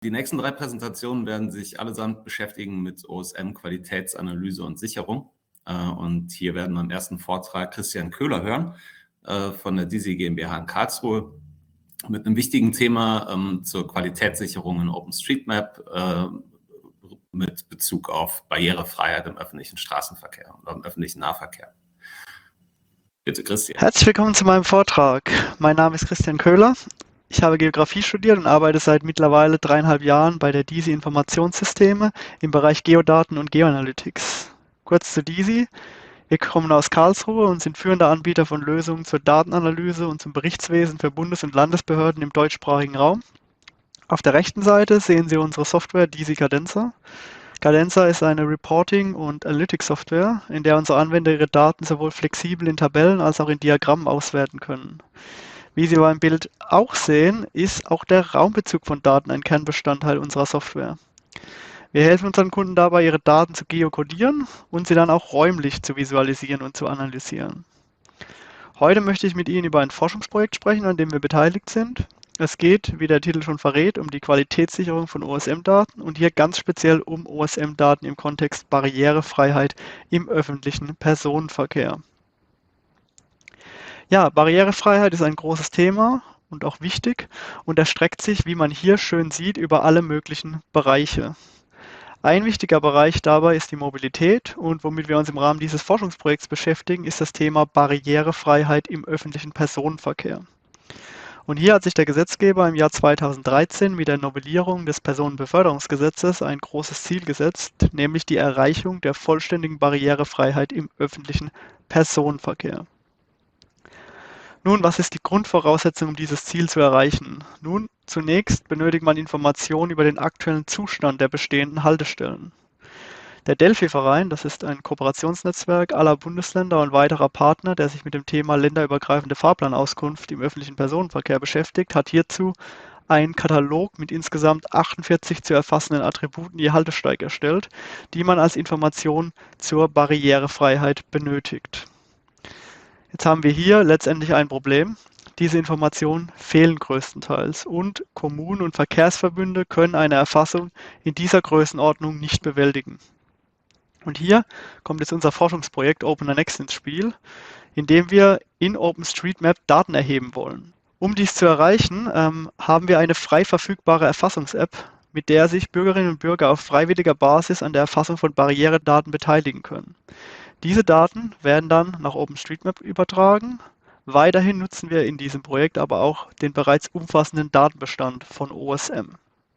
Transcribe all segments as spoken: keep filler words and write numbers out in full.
Die nächsten drei Präsentationen werden sich allesamt beschäftigen mit O S M-Qualitätsanalyse und Sicherung. Und hier werden wir im ersten Vortrag Christian Köhler hören von der D I S I GmbH in Karlsruhe mit einem wichtigen Thema ähm, zur Qualitätssicherung in OpenStreetMap äh, mit Bezug auf Barrierefreiheit im öffentlichen Straßenverkehr oder im öffentlichen Nahverkehr. Bitte, Christian. Herzlich willkommen zu meinem Vortrag. Mein Name ist Christian Köhler. Ich habe Geografie studiert und arbeite seit mittlerweile dreieinhalb Jahren bei der D I S I Informationssysteme im Bereich Geodaten und Geoanalytics. Kurz zu D I S I. Wir kommen aus Karlsruhe und sind führender Anbieter von Lösungen zur Datenanalyse und zum Berichtswesen für Bundes- und Landesbehörden im deutschsprachigen Raum. Auf der rechten Seite sehen Sie unsere Software D I S I Cadenza. Cadenza ist eine Reporting- und Analytics-Software, in der unsere Anwender ihre Daten sowohl flexibel in Tabellen als auch in Diagrammen auswerten können. Wie Sie beim Bild auch sehen, ist auch der Raumbezug von Daten ein Kernbestandteil unserer Software. Wir helfen unseren Kunden dabei, ihre Daten zu geokodieren und sie dann auch räumlich zu visualisieren und zu analysieren. Heute möchte ich mit Ihnen über ein Forschungsprojekt sprechen, an dem wir beteiligt sind. Es geht, wie der Titel schon verrät, um die Qualitätssicherung von O S M-Daten und hier ganz speziell um O S M-Daten im Kontext Barrierefreiheit im öffentlichen Personenverkehr. Ja, Barrierefreiheit ist ein großes Thema und auch wichtig und erstreckt sich, wie man hier schön sieht, über alle möglichen Bereiche. Ein wichtiger Bereich dabei ist die Mobilität und womit wir uns im Rahmen dieses Forschungsprojekts beschäftigen, ist das Thema Barrierefreiheit im öffentlichen Personenverkehr. Und hier hat sich der Gesetzgeber im Jahr zweitausenddreizehn mit der Novellierung des Personenbeförderungsgesetzes ein großes Ziel gesetzt, nämlich die Erreichung der vollständigen Barrierefreiheit im öffentlichen Personenverkehr. Nun, was ist die Grundvoraussetzung, um dieses Ziel zu erreichen? Nun, zunächst benötigt man Informationen über den aktuellen Zustand der bestehenden Haltestellen. Der Delphi-Verein, das ist ein Kooperationsnetzwerk aller Bundesländer und weiterer Partner, der sich mit dem Thema länderübergreifende Fahrplanauskunft im öffentlichen Personenverkehr beschäftigt, hat hierzu einen Katalog mit insgesamt achtundvierzig zu erfassenden Attributen je Haltesteig erstellt, die man als Information zur Barrierefreiheit benötigt. Jetzt haben wir hier letztendlich ein Problem. Diese Informationen fehlen größtenteils und Kommunen und Verkehrsverbünde können eine Erfassung in dieser Größenordnung nicht bewältigen. Und hier kommt jetzt unser Forschungsprojekt OpenerNext ins Spiel, in dem wir in OpenStreetMap Daten erheben wollen. Um dies zu erreichen, ähm, haben wir eine frei verfügbare Erfassungs-App, mit der sich Bürgerinnen und Bürger auf freiwilliger Basis an der Erfassung von Barrieredaten beteiligen können. Diese Daten werden dann nach OpenStreetMap übertragen. Weiterhin nutzen wir in diesem Projekt aber auch den bereits umfassenden Datenbestand von O S M.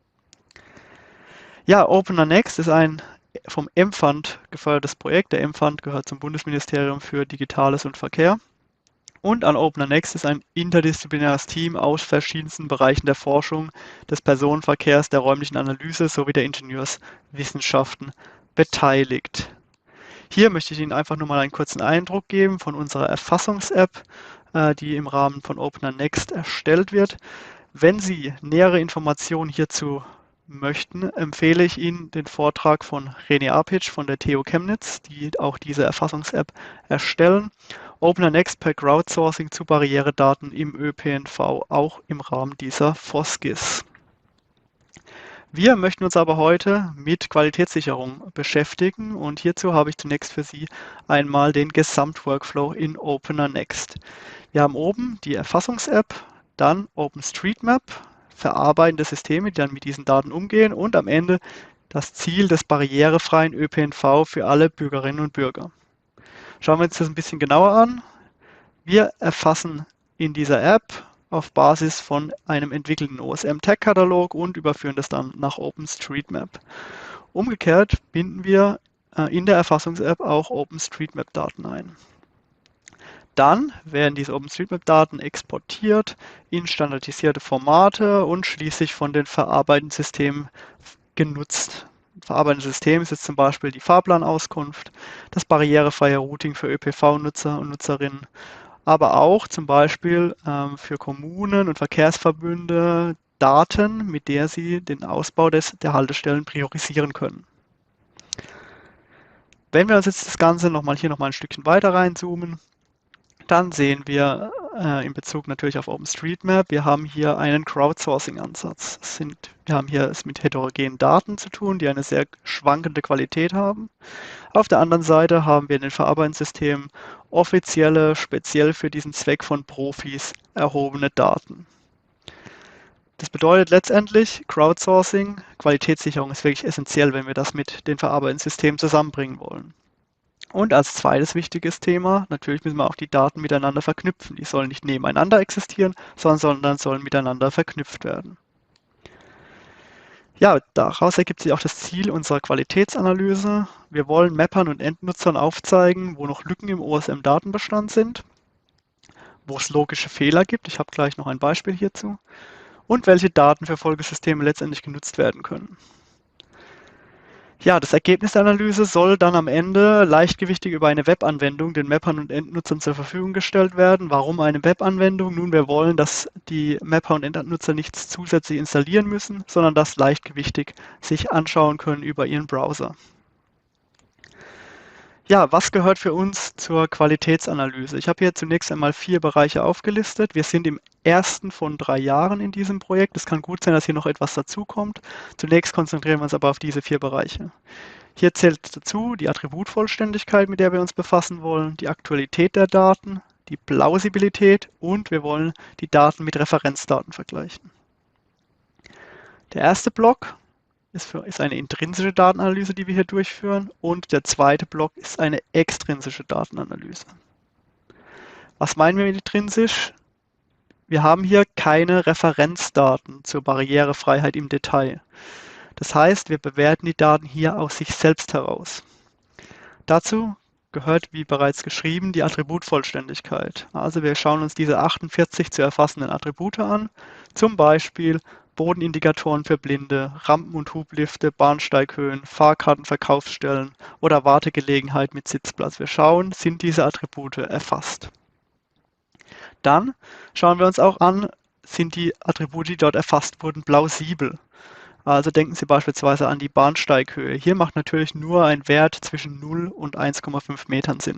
Ja, OpenerNext ist ein vom M-Fund gefördertes Projekt. Der M-Fund gehört zum Bundesministerium für Digitales und Verkehr. Und an OpenerNext ist ein interdisziplinäres Team aus verschiedensten Bereichen der Forschung, des Personenverkehrs, der räumlichen Analyse sowie der Ingenieurswissenschaften beteiligt. Hier möchte ich Ihnen einfach nur mal einen kurzen Eindruck geben von unserer Erfassungs-App, die im Rahmen von OpenerNext erstellt wird. Wenn Sie nähere Informationen hierzu möchten, empfehle ich Ihnen den Vortrag von René Arpitsch von der T U Chemnitz, die auch diese Erfassungs-App erstellen. OpenerNext per Crowdsourcing zu Barrieredaten im Ö P N V, auch im Rahmen dieser FOSGIS. Wir möchten uns aber heute mit Qualitätssicherung beschäftigen und hierzu habe ich zunächst für Sie einmal den Gesamtworkflow in OpenerNext. Wir haben oben die Erfassungs-App, dann OpenStreetMap, verarbeitende Systeme, die dann mit diesen Daten umgehen und am Ende das Ziel des barrierefreien Ö P N V für alle Bürgerinnen und Bürger. Schauen wir uns das ein bisschen genauer an. Wir erfassen in dieser App auf Basis von einem entwickelten O S M-Tag-Katalog und überführen das dann nach OpenStreetMap. Umgekehrt binden wir in der Erfassungs-App auch OpenStreetMap-Daten ein. Dann werden diese OpenStreetMap-Daten exportiert in standardisierte Formate und schließlich von den verarbeitenden Systemen genutzt. Ein verarbeitendes System ist jetzt zum Beispiel die Fahrplanauskunft, das barrierefreie Routing für Ö P V-Nutzer und Nutzerinnen, aber auch zum Beispiel ähm, für Kommunen und Verkehrsverbünde Daten, mit der sie den Ausbau des, der Haltestellen priorisieren können. Wenn wir uns jetzt das Ganze noch mal hier noch mal ein Stückchen weiter reinzoomen, dann sehen wir äh, in Bezug natürlich auf OpenStreetMap. Wir haben hier einen Crowdsourcing-Ansatz. Es sind, wir haben hier es mit heterogenen Daten zu tun, die eine sehr schwankende Qualität haben. Auf der anderen Seite haben wir in den Verarbeitungssystemen offizielle, speziell für diesen Zweck von Profis erhobene Daten. Das bedeutet letztendlich, Crowdsourcing, Qualitätssicherung ist wirklich essentiell, wenn wir das mit den Verarbeitungssystemen zusammenbringen wollen. Und als zweites wichtiges Thema, natürlich müssen wir auch die Daten miteinander verknüpfen. Die sollen nicht nebeneinander existieren, sondern sollen miteinander verknüpft werden. Ja, daraus ergibt sich auch das Ziel unserer Qualitätsanalyse. Wir wollen Mappern und Endnutzern aufzeigen, wo noch Lücken im O S M-Datenbestand sind, wo es logische Fehler gibt. Ich habe gleich noch ein Beispiel hierzu. Und welche Daten für Folgesysteme letztendlich genutzt werden können. Ja, das Ergebnis der Analyse soll dann am Ende leichtgewichtig über eine Webanwendung den Mappern und Endnutzern zur Verfügung gestellt werden. Warum eine Webanwendung? Nun, wir wollen, dass die Mapper und Endnutzer nichts zusätzlich installieren müssen, sondern das leichtgewichtig sich anschauen können über ihren Browser. Ja, was gehört für uns zur Qualitätsanalyse? Ich habe hier zunächst einmal vier Bereiche aufgelistet. Wir sind im ersten von drei Jahren in diesem Projekt. Es kann gut sein, dass hier noch etwas dazukommt. Zunächst konzentrieren wir uns aber auf diese vier Bereiche. Hier zählt dazu die Attributvollständigkeit, mit der wir uns befassen wollen, die Aktualität der Daten, die Plausibilität und wir wollen die Daten mit Referenzdaten vergleichen. Der erste Block ist, für, ist eine intrinsische Datenanalyse, die wir hier durchführen, und der zweite Block ist eine extrinsische Datenanalyse. Was meinen wir mit intrinsisch? Wir haben hier keine Referenzdaten zur Barrierefreiheit im Detail. Das heißt, wir bewerten die Daten hier aus sich selbst heraus. Dazu gehört, wie bereits geschrieben, die Attributvollständigkeit. Also wir schauen uns diese achtundvierzig zu erfassenden Attribute an, zum Beispiel Bodenindikatoren für Blinde, Rampen- und Hublifte, Bahnsteighöhen, Fahrkartenverkaufsstellen oder Wartegelegenheit mit Sitzplatz. Wir schauen, sind diese Attribute erfasst. Dann schauen wir uns auch an, sind die Attribute, die dort erfasst wurden, plausibel. Also denken Sie beispielsweise an die Bahnsteighöhe. Hier macht natürlich nur ein Wert zwischen null und eins Komma fünf Metern Sinn.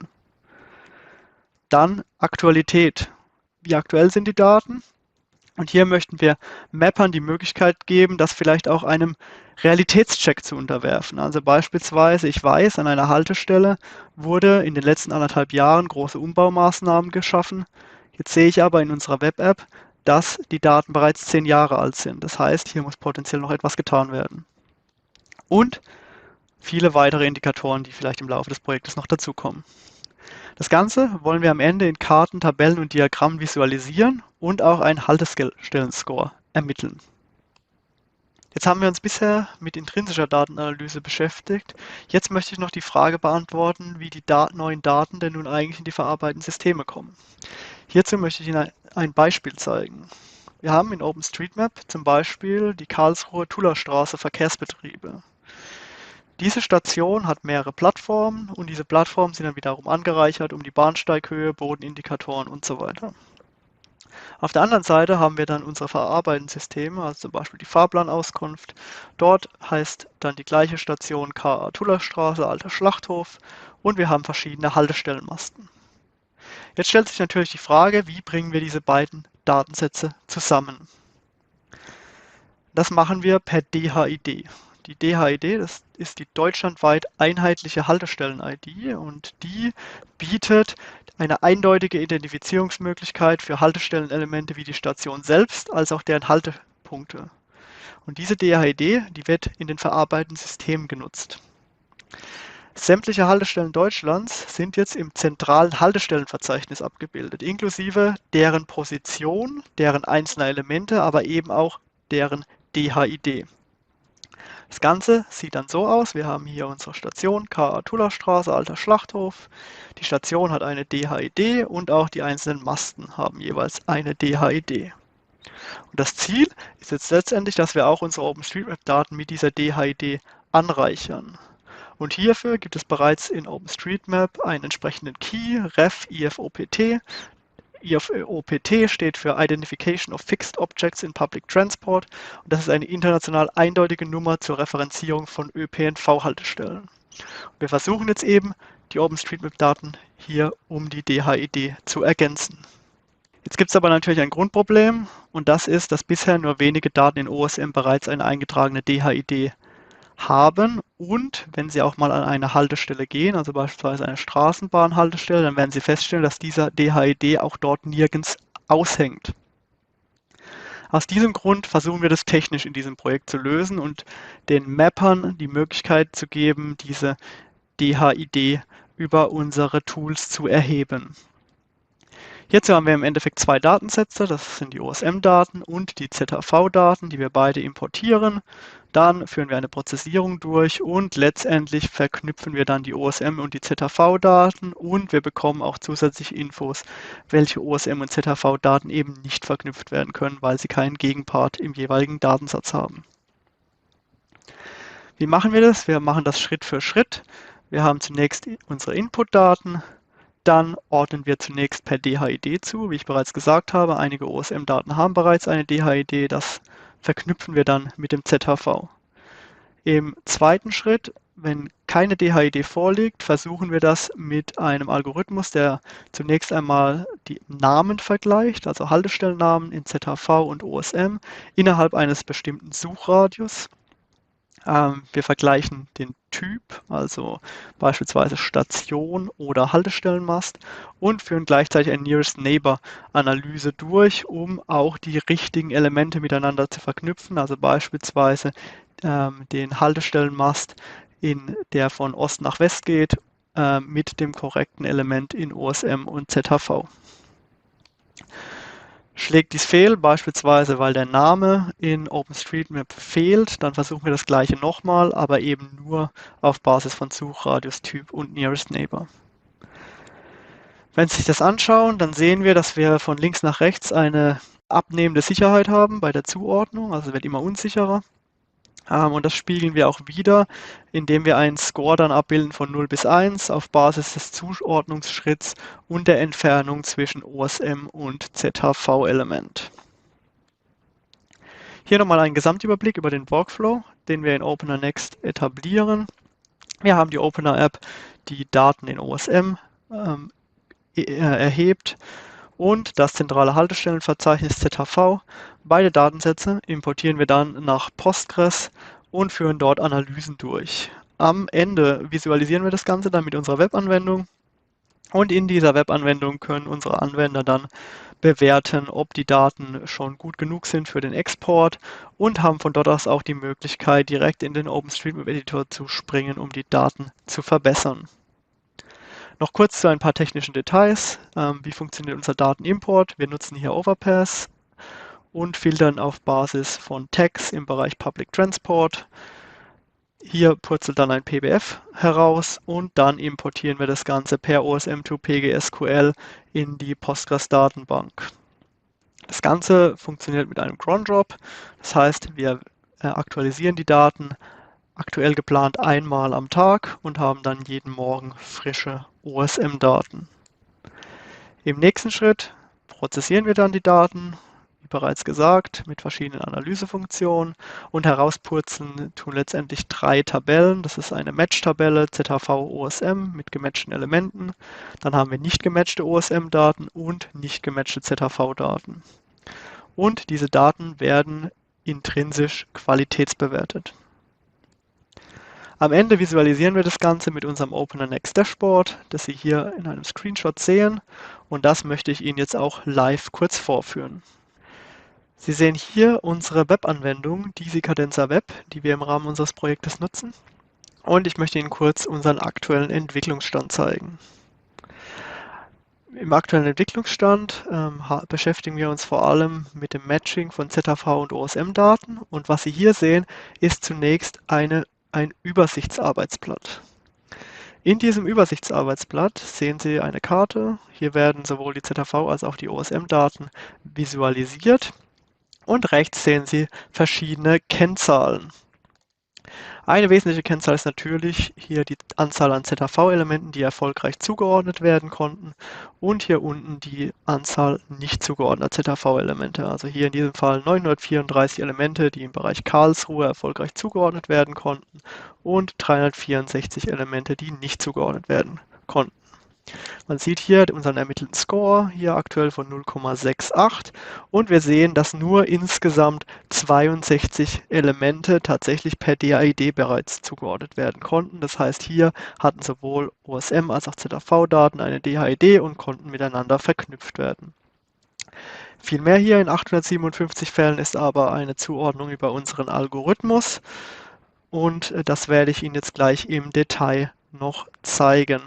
Dann Aktualität. Wie aktuell sind die Daten? Und hier möchten wir Mappern die Möglichkeit geben, das vielleicht auch einem Realitätscheck zu unterwerfen. Also beispielsweise, ich weiß, an einer Haltestelle wurde in den letzten anderthalb Jahren große Umbaumaßnahmen geschaffen. Jetzt sehe ich aber in unserer Web-App, dass die Daten bereits zehn Jahre alt sind. Das heißt, hier muss potenziell noch etwas getan werden. Und viele weitere Indikatoren, die vielleicht im Laufe des Projektes noch dazukommen. Das Ganze wollen wir am Ende in Karten, Tabellen und Diagrammen visualisieren und auch einen Haltestellenscore ermitteln. Jetzt haben wir uns bisher mit intrinsischer Datenanalyse beschäftigt. Jetzt möchte ich noch die Frage beantworten, wie die neuen Daten denn nun eigentlich in die verarbeitenden Systeme kommen. Hierzu möchte ich Ihnen ein Beispiel zeigen. Wir haben in OpenStreetMap zum Beispiel die Karlsruhe-Tullerstraße Verkehrsbetriebe. Diese Station hat mehrere Plattformen und diese Plattformen sind dann wiederum angereichert um die Bahnsteighöhe, Bodenindikatoren und so weiter. Auf der anderen Seite haben wir dann unsere verarbeitenden Systeme, also zum Beispiel die Fahrplanauskunft. Dort heißt dann die gleiche Station K A Tullerstraße, Alter Schlachthof und wir haben verschiedene Haltestellenmasten. Jetzt stellt sich natürlich die Frage, wie bringen wir diese beiden Datensätze zusammen? Das machen wir per D H I D. Die D H I D, das ist die deutschlandweit einheitliche Haltestellen-I D und die bietet eine eindeutige Identifizierungsmöglichkeit für Haltestellenelemente wie die Station selbst, als auch deren Haltepunkte. Und diese D H I D, die wird in den verarbeitenden Systemen genutzt. Sämtliche Haltestellen Deutschlands sind jetzt im zentralen Haltestellenverzeichnis abgebildet, inklusive deren Position, deren einzelner Elemente, aber eben auch deren D H I D. Das Ganze sieht dann so aus, wir haben hier unsere Station K A Tullerstraße, Alter Schlachthof. Die Station hat eine D H I D und auch die einzelnen Masten haben jeweils eine D H I D. Und das Ziel ist jetzt letztendlich, dass wir auch unsere OpenStreetMap-Daten mit dieser D H I D anreichern. Und hierfür gibt es bereits in OpenStreetMap einen entsprechenden Key, ref I F O P T. I F O P T steht für Identification of Fixed Objects in Public Transport und das ist eine international eindeutige Nummer zur Referenzierung von Ö P N V-Haltestellen. Wir versuchen jetzt eben, die OpenStreetMap-Daten hier um die D H I D zu ergänzen. Jetzt gibt es aber natürlich ein Grundproblem und das ist, dass bisher nur wenige Daten in O S M bereits eine eingetragene D H I D haben und wenn Sie auch mal an eine Haltestelle gehen, also beispielsweise eine Straßenbahnhaltestelle, dann werden Sie feststellen, dass dieser D H I D auch dort nirgends aushängt. Aus diesem Grund versuchen wir das technisch in diesem Projekt zu lösen und den Mappern die Möglichkeit zu geben, diese D H I D über unsere Tools zu erheben. Hierzu haben wir im Endeffekt zwei Datensätze, das sind die O S M-Daten und die Z H V-Daten, die wir beide importieren. Dann führen wir eine Prozessierung durch und letztendlich verknüpfen wir dann die O S M und die Z H V-Daten und wir bekommen auch zusätzliche Infos, welche O S M und Z H V-Daten eben nicht verknüpft werden können, weil sie keinen Gegenpart im jeweiligen Datensatz haben. Wie machen wir das? Wir machen das Schritt für Schritt. Wir haben zunächst unsere Input-Daten. Dann ordnen wir zunächst per D H I D zu. Wie ich bereits gesagt habe, einige O S M-Daten haben bereits eine D H I D. Das verknüpfen wir dann mit dem Z H V. Im zweiten Schritt, wenn keine D H I D vorliegt, versuchen wir das mit einem Algorithmus, der zunächst einmal die Namen vergleicht, also Haltestellennamen in Z H V und O S M, innerhalb eines bestimmten Suchradius. Wir vergleichen den Typ, also beispielsweise Station oder Haltestellenmast und führen gleichzeitig eine Nearest Neighbor Analyse durch, um auch die richtigen Elemente miteinander zu verknüpfen, also beispielsweise ähm, den Haltestellenmast, in der von Ost nach West geht, äh, mit dem korrekten Element in O S M und Z H V. Schlägt dies fehl, beispielsweise weil der Name in OpenStreetMap fehlt, dann versuchen wir das gleiche nochmal, aber eben nur auf Basis von Suchradius, Typ und Nearest Neighbor. Wenn Sie sich das anschauen, dann sehen wir, dass wir von links nach rechts eine abnehmende Sicherheit haben bei der Zuordnung, also wird immer unsicherer. Und das spiegeln wir auch wieder, indem wir einen Score dann abbilden von null bis eins auf Basis des Zuordnungsschritts und der Entfernung zwischen O S M und Z H V-Element. Hier nochmal ein Gesamtüberblick über den Workflow, den wir in Opener Next etablieren. Wir haben die Opener App, die Daten in O S M ähm, erhebt und das zentrale Haltestellenverzeichnis Z H V. Beide Datensätze importieren wir dann nach Postgres und führen dort Analysen durch. Am Ende visualisieren wir das Ganze dann mit unserer Webanwendung und in dieser Webanwendung können unsere Anwender dann bewerten, ob die Daten schon gut genug sind für den Export und haben von dort aus auch die Möglichkeit, direkt in den OpenStreetMap Editor zu springen, um die Daten zu verbessern. Noch kurz zu ein paar technischen Details. Ähm, wie funktioniert unser Datenimport? Wir nutzen hier Overpass und filtern auf Basis von Tags im Bereich Public Transport. Hier purzelt dann ein P B F heraus und dann importieren wir das Ganze per O S M to P G S Q L in die Postgres-Datenbank. Das Ganze funktioniert mit einem cron drop, das heißt, wir äh, aktualisieren die Daten aktuell geplant einmal am Tag und haben dann jeden Morgen frische O S M-Daten. Im nächsten Schritt prozessieren wir dann die Daten, wie bereits gesagt, mit verschiedenen Analysefunktionen und herauspurzeln tun letztendlich drei Tabellen. Das ist eine Match-Tabelle Z H V O S M mit gematchten Elementen. Dann haben wir nicht gematchte O S M-Daten und nicht gematchte Z H V-Daten. Und diese Daten werden intrinsisch qualitätsbewertet. Am Ende visualisieren wir das Ganze mit unserem Opener Next Dashboard, das Sie hier in einem Screenshot sehen. Und das möchte ich Ihnen jetzt auch live kurz vorführen. Sie sehen hier unsere Webanwendung, Disi Cadenza Web, die wir im Rahmen unseres Projektes nutzen. Und ich möchte Ihnen kurz unseren aktuellen Entwicklungsstand zeigen. Im aktuellen Entwicklungsstand ähm, beschäftigen wir uns vor allem mit dem Matching von Z H V und O S M-Daten. Und was Sie hier sehen, ist zunächst eine ein Übersichtsarbeitsblatt. In diesem Übersichtsarbeitsblatt sehen Sie eine Karte. Hier werden sowohl die Z H V als auch die O S M-Daten visualisiert. Und rechts sehen Sie verschiedene Kennzahlen. Eine wesentliche Kennzahl ist natürlich hier die Anzahl an Z H V-Elementen, die erfolgreich zugeordnet werden konnten. Und hier unten die Anzahl nicht zugeordneter Z H V-Elemente. Also hier in diesem Fall neunhundertvierunddreißig Elemente, die im Bereich Karlsruhe erfolgreich zugeordnet werden konnten. Und dreihundertvierundsechzig Elemente, die nicht zugeordnet werden konnten. Man sieht hier unseren ermittelten Score, hier aktuell von null Komma achtundsiebzig, und wir sehen, dass nur insgesamt zweiundsechzig Elemente tatsächlich per D H I D bereits zugeordnet werden konnten. Das heißt, hier hatten sowohl O S M als auch Z A V-Daten eine D H I D und konnten miteinander verknüpft werden. Viel mehr hier in achthundertsiebenundfünfzig Fällen ist aber eine Zuordnung über unseren Algorithmus, und das werde ich Ihnen jetzt gleich im Detail noch zeigen.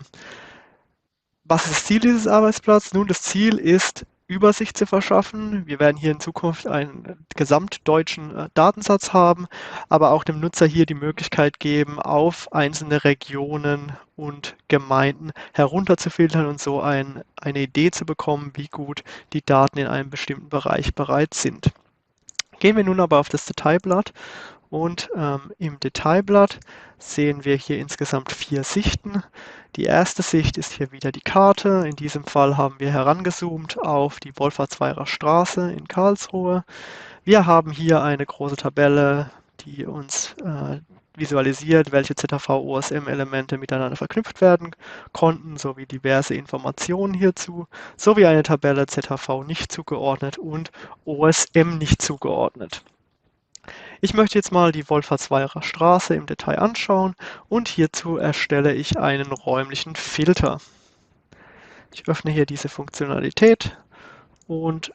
Was ist das Ziel dieses Arbeitsblatts? Nun, das Ziel ist, Übersicht zu verschaffen. Wir werden hier in Zukunft einen gesamtdeutschen äh, Datensatz haben, aber auch dem Nutzer hier die Möglichkeit geben, auf einzelne Regionen und Gemeinden herunterzufiltern und so ein, eine Idee zu bekommen, wie gut die Daten in einem bestimmten Bereich bereits sind. Gehen wir nun aber auf das Detailblatt. Und ähm, im Detailblatt sehen wir hier insgesamt vier Sichten. Die erste Sicht ist hier wieder die Karte. In diesem Fall haben wir herangezoomt auf die Wolfratshweiler Straße in Karlsruhe. Wir haben hier eine große Tabelle, die uns äh, visualisiert, welche Z A V-O S M-Elemente miteinander verknüpft werden konnten, sowie diverse Informationen hierzu, sowie eine Tabelle Z A V nicht zugeordnet und O S M nicht zugeordnet. Ich möchte jetzt mal die Wolfratshweiler Straße im Detail anschauen, und hierzu erstelle ich einen räumlichen Filter. Ich öffne hier diese Funktionalität und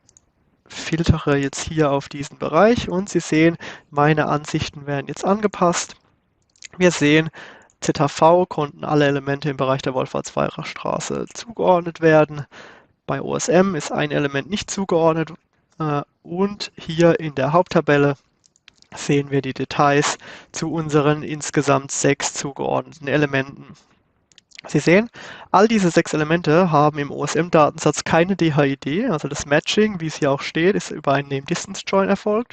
filtere jetzt hier auf diesen Bereich, und Sie sehen, meine Ansichten werden jetzt angepasst. Wir sehen, Z A V konnten alle Elemente im Bereich der Wolfratshweiler Straße zugeordnet werden. Bei O S M ist ein Element nicht zugeordnet, und hier in der Haupttabelle sehen wir die Details zu unseren insgesamt sechs zugeordneten Elementen. Sie sehen, all diese sechs Elemente haben im O S M-Datensatz keine D H I D, also das Matching, wie es hier auch steht, ist über einen Name-Distance-Join erfolgt.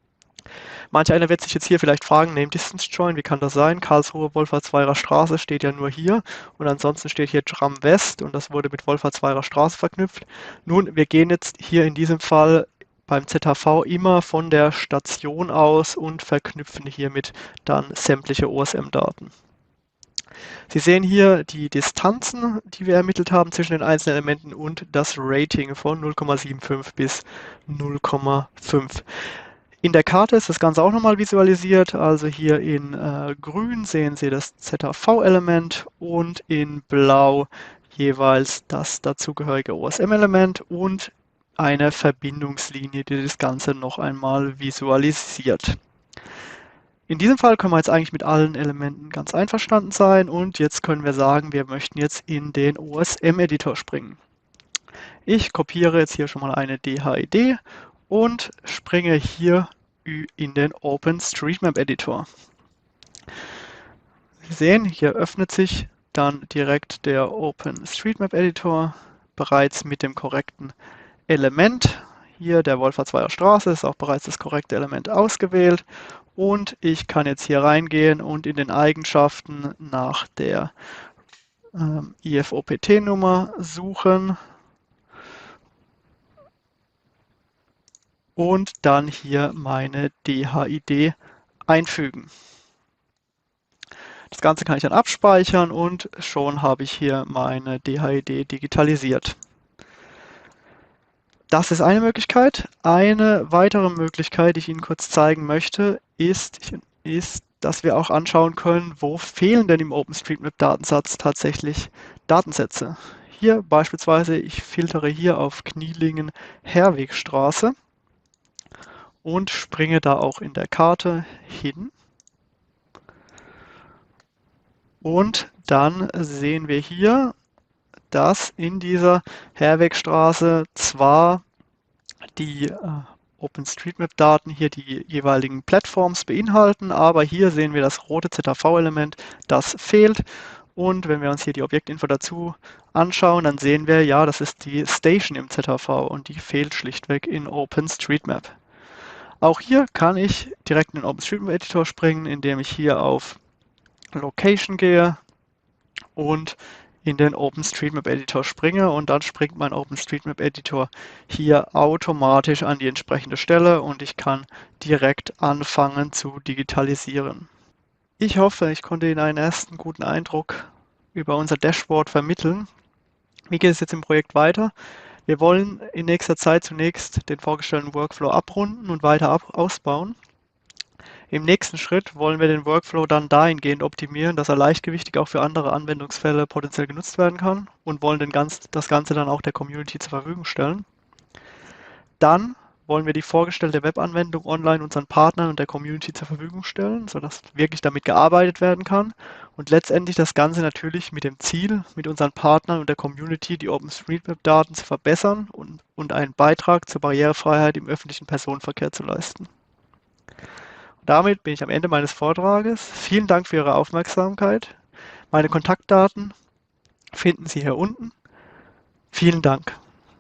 Manch einer wird sich jetzt hier vielleicht fragen, Name-Distance-Join, wie kann das sein? Karlsruhe Wolfratshweiler Straße steht ja nur hier, und ansonsten steht hier Tram West und das wurde mit Wolfratshweiler Straße verknüpft. Nun, wir gehen jetzt hier in diesem Fall beim Z H V immer von der Station aus und verknüpfen hiermit dann sämtliche O S M-Daten. Sie sehen hier die Distanzen, die wir ermittelt haben zwischen den einzelnen Elementen, und das Rating von null Komma fünfundsiebzig bis null Komma fünf. In der Karte ist das Ganze auch nochmal visualisiert, also hier in äh, grün sehen Sie das Z H V-Element und in blau jeweils das dazugehörige O S M-Element und eine Verbindungslinie, die das Ganze noch einmal visualisiert. In diesem Fall können wir jetzt eigentlich mit allen Elementen ganz einverstanden sein, und jetzt können wir sagen, wir möchten jetzt in den O S M-Editor springen. Ich kopiere jetzt hier schon mal eine D H I D und springe hier in den OpenStreetMap-Editor. Sie sehen, hier öffnet sich dann direkt der OpenStreetMap-Editor bereits mit dem korrekten Element. Hier der Wolfratshweiler Straße ist auch bereits das korrekte Element ausgewählt, und ich kann jetzt hier reingehen und in den Eigenschaften nach der ähm, I F O P T-Nummer suchen und dann hier meine D H I D einfügen. Das Ganze kann ich dann abspeichern, und schon habe ich hier meine D H I D digitalisiert. Das ist eine Möglichkeit. Eine weitere Möglichkeit, die ich Ihnen kurz zeigen möchte, ist, ist, dass wir auch anschauen können, wo fehlen denn im OpenStreetMap-Datensatz tatsächlich Datensätze. Hier beispielsweise, ich filtere hier auf Knielingen-Herwegstraße und springe da auch in der Karte hin. Und dann sehen wir hier, dass in dieser Herwegstraße zwar die äh, OpenStreetMap-Daten hier die jeweiligen Plattforms beinhalten, aber hier sehen wir das rote Z H V-Element, das fehlt. Und wenn wir uns hier die Objektinfo dazu anschauen, dann sehen wir, ja, das ist die Station im Z H V, und die fehlt schlichtweg in OpenStreetMap. Auch hier kann ich direkt in den OpenStreetMap-Editor springen, indem ich hier auf Location gehe und in den OpenStreetMap-Editor springe, und dann springt mein OpenStreetMap-Editor hier automatisch an die entsprechende Stelle und ich kann direkt anfangen zu digitalisieren. Ich hoffe, ich konnte Ihnen einen ersten guten Eindruck über unser Dashboard vermitteln. Wie geht es jetzt im Projekt weiter? Wir wollen in nächster Zeit zunächst den vorgestellten Workflow abrunden und weiter ab ausbauen. Im nächsten Schritt wollen wir den Workflow dann dahingehend optimieren, dass er leichtgewichtig auch für andere Anwendungsfälle potenziell genutzt werden kann und wollen den ganz, das Ganze dann auch der Community zur Verfügung stellen. Dann wollen wir die vorgestellte Webanwendung online unseren Partnern und der Community zur Verfügung stellen, sodass wirklich damit gearbeitet werden kann und letztendlich das Ganze natürlich mit dem Ziel, mit unseren Partnern und der Community die OpenStreetMap-Daten zu verbessern und, und einen Beitrag zur Barrierefreiheit im öffentlichen Personenverkehr zu leisten. Und damit bin ich am Ende meines Vortrages. Vielen Dank für Ihre Aufmerksamkeit. Meine Kontaktdaten finden Sie hier unten. Vielen Dank.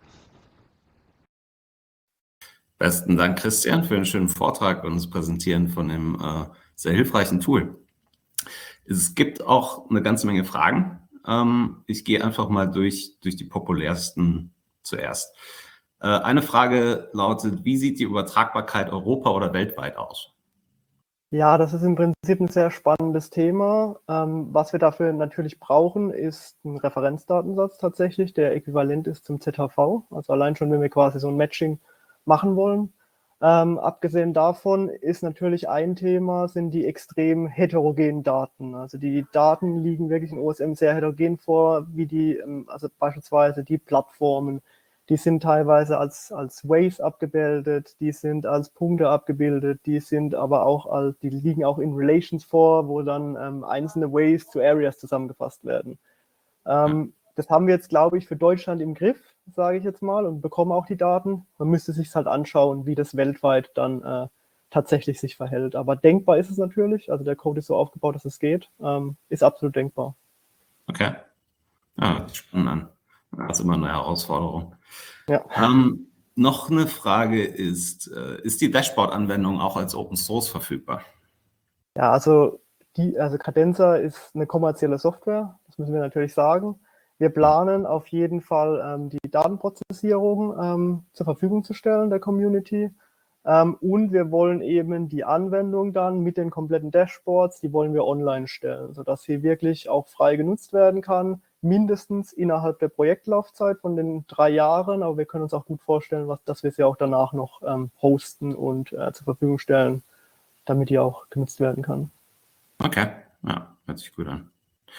Besten Dank, Christian, für einen schönen Vortrag und das Präsentieren von dem äh, sehr hilfreichen Tool. Es gibt auch eine ganze Menge Fragen. Ähm, ich gehe einfach mal durch, durch die populärsten zuerst. Äh, eine Frage lautet, wie sieht die Übertragbarkeit europa- oder weltweit aus? Ja, das ist im Prinzip ein sehr spannendes Thema. Ähm, was wir dafür natürlich brauchen, ist ein Referenzdatensatz tatsächlich, der äquivalent ist zum Z H V. Also allein schon, wenn wir quasi so ein Matching machen wollen. Ähm, abgesehen davon ist natürlich ein Thema, sind die extrem heterogenen Daten. Also die Daten liegen wirklich in O S M sehr heterogen vor, wie die, also beispielsweise die Plattformen, die sind teilweise als, als Waves abgebildet, die sind als Punkte abgebildet, die sind aber auch als, die liegen auch in Relations vor, wo dann ähm, einzelne Waves zu Areas zusammengefasst werden. Ähm, das haben wir jetzt, glaube ich, für Deutschland im Griff, sage ich jetzt mal, und bekommen auch die Daten. Man müsste sich halt anschauen, wie das weltweit dann äh, tatsächlich sich verhält. Aber denkbar ist es natürlich. Also der Code ist so aufgebaut, dass es geht. Ähm, ist absolut denkbar. Okay. Ja, das ist spannend an. Das ist immer eine Herausforderung. Ja. Ähm, noch eine Frage ist, äh, ist die Dashboard-Anwendung auch als Open Source verfügbar? Ja, also, die, also Cadenza ist eine kommerzielle Software, das müssen wir natürlich sagen. Wir planen auf jeden Fall ähm, die Datenprozessierung ähm, zur Verfügung zu stellen der Community. Ähm, und wir wollen eben die Anwendung dann mit den kompletten Dashboards, die wollen wir online stellen, sodass sie wirklich auch frei genutzt werden kann, mindestens innerhalb der Projektlaufzeit von den drei Jahren. Aber wir können uns auch gut vorstellen, was, dass wir sie auch danach noch ähm, hosten und äh, zur Verfügung stellen, damit die auch genutzt werden kann. Okay, ja, hört sich gut an.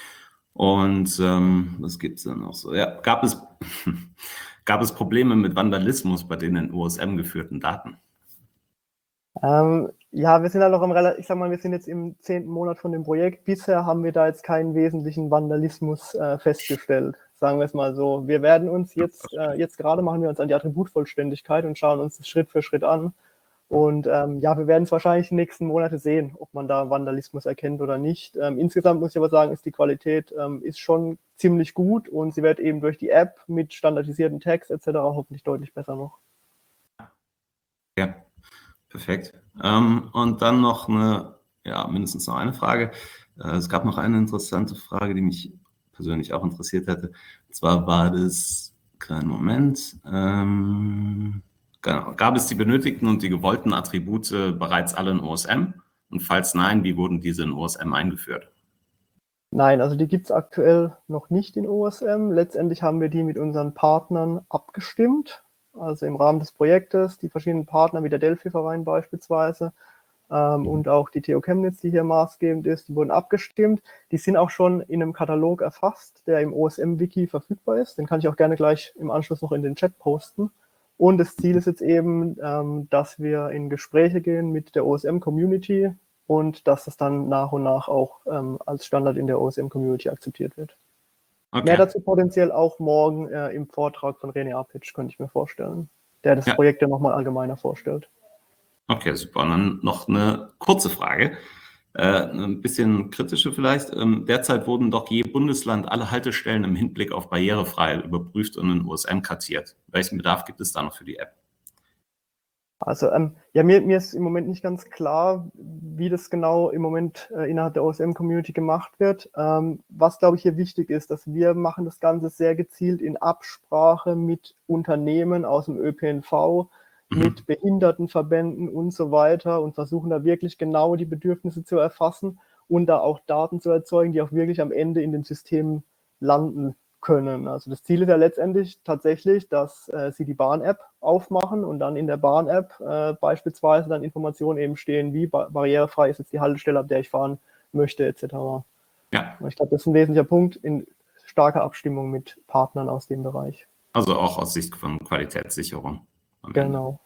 Und ähm, was gibt es denn noch so? Ja, gab es, gab es Probleme mit Vandalismus bei den in O S M geführten Daten? Ähm, ja, wir sind halt noch im relativ, ich sag mal, wir sind jetzt im zehnten Monat von dem Projekt. Bisher haben wir da jetzt keinen wesentlichen Vandalismus äh, festgestellt. Sagen wir es mal so. Wir werden uns jetzt, äh, jetzt gerade machen wir uns an die Attributvollständigkeit und schauen uns das Schritt für Schritt an. Und ähm, ja, wir werden es wahrscheinlich in den nächsten Monaten sehen, ob man da Vandalismus erkennt oder nicht. Ähm, insgesamt muss ich aber sagen, ist die Qualität ähm, ist schon ziemlich gut und sie wird eben durch die App mit standardisierten Tags et cetera hoffentlich deutlich besser noch. Ja, perfekt. Ähm, und dann noch eine, ja, mindestens noch eine Frage. Äh, es gab noch eine interessante Frage, die mich persönlich auch interessiert hätte. Und zwar war das, kleinen Moment, ähm, genau, gab es die benötigten und die gewollten Attribute bereits alle in O S M? Und falls nein, wie wurden diese in O S M eingeführt? Nein, also die gibt es aktuell noch nicht in O S M. Letztendlich haben wir die mit unseren Partnern abgestimmt, also im Rahmen des Projektes, die verschiedenen Partner wie der Delphi-Verein beispielsweise ähm, und auch die T U Chemnitz, die hier maßgebend ist, die wurden abgestimmt. Die sind auch schon in einem Katalog erfasst, der im O S M-Wiki verfügbar ist. Den kann ich auch gerne gleich im Anschluss noch in den Chat posten. Und das Ziel ist jetzt eben, ähm, dass wir in Gespräche gehen mit der O S M-Community und dass das dann nach und nach auch ähm, als Standard in der O S M-Community akzeptiert wird. Okay. Mehr dazu potenziell auch morgen äh, im Vortrag von René Arpitsch, könnte ich mir vorstellen, der das ja. Projekt ja nochmal allgemeiner vorstellt. Okay, super. Und dann noch eine kurze Frage, äh, ein bisschen kritische vielleicht. Ähm, derzeit wurden doch je Bundesland alle Haltestellen im Hinblick auf Barrierefreiheit überprüft und in O S M kartiert. Welchen Bedarf gibt es da noch für die App? Also ähm, ja, mir, mir ist im Moment nicht ganz klar, wie das genau im Moment äh, innerhalb der O S M-Community gemacht wird. Ähm, was, glaube ich, hier wichtig ist, dass wir machen das Ganze sehr gezielt in Absprache mit Unternehmen aus dem Ö P N V, mhm. mit Behindertenverbänden und so weiter und versuchen da wirklich genau die Bedürfnisse zu erfassen und da auch Daten zu erzeugen, die auch wirklich am Ende in dem System landen können. Also das Ziel ist ja letztendlich tatsächlich, dass äh, Sie die Bahn-App aufmachen und dann in der Bahn-App äh, beispielsweise dann Informationen eben stehen, wie bar barrierefrei ist jetzt die Haltestelle, ab der ich fahren möchte, et cetera. Ja. Ich glaube, das ist ein wesentlicher Punkt in starker Abstimmung mit Partnern aus dem Bereich. Also auch aus Sicht von Qualitätssicherung. Genau.